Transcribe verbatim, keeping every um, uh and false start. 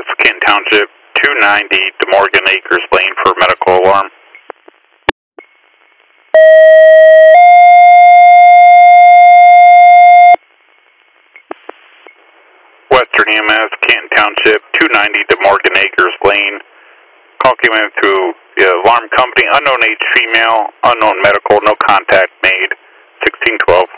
S, Canton Township, two ninety to Morgan Acres Lane for medical alarm. Western E M S, Canton Township, two ninety to Morgan Acres Lane. Call came in through the alarm company, unknown age female, unknown medical, no contact made, sixteen twelve.